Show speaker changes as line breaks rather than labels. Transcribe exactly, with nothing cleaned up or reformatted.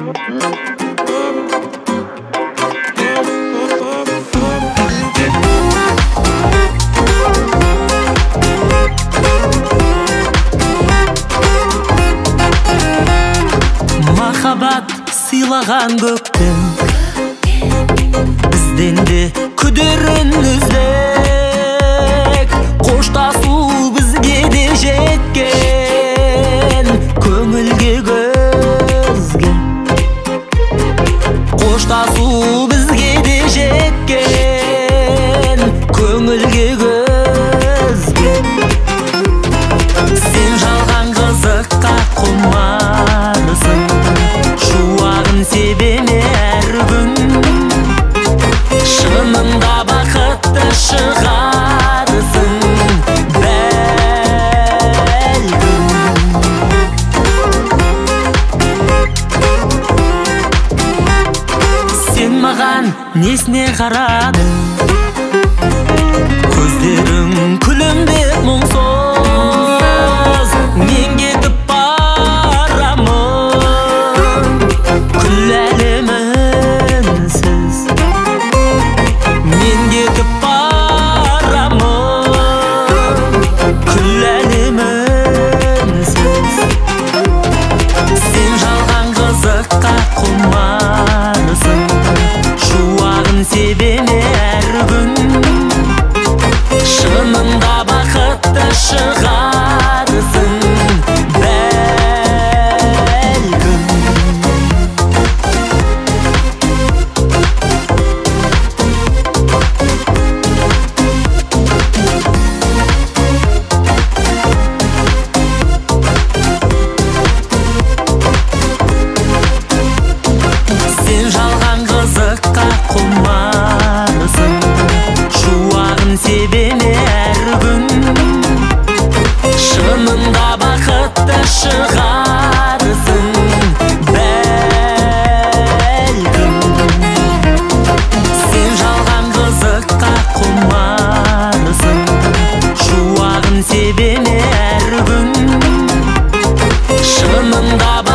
Махаббат сыйлаган көктем бизден де күдөрүн үздек, коштасуу бизге де жеткен көңүлгө көзгө, коштасуу бизге де жеткен көңүлгө көзгө. Сен жалган кызыкка кумарсың, шуагын себеме әр күн, шынында бақытты шығарсың бәлкім. Сен маған несіне қарадың, көздерің күлімдеп мұңсыз, мен кетіп барамын күл әлемінсіз, мен кетіп барамын күл әлемінсіз. Сен жалған қызыққа құмарсың, шуағын себеме әр күн, шынында бақытты шығарсың бәлкім. Сен жалған қызыққа құмарсың, шуағын себеме әр күн, шынында бақытты шығарсың бәлкім. Сен жалған қызыққа құмарсың, шуағын себеме әр күн, шынында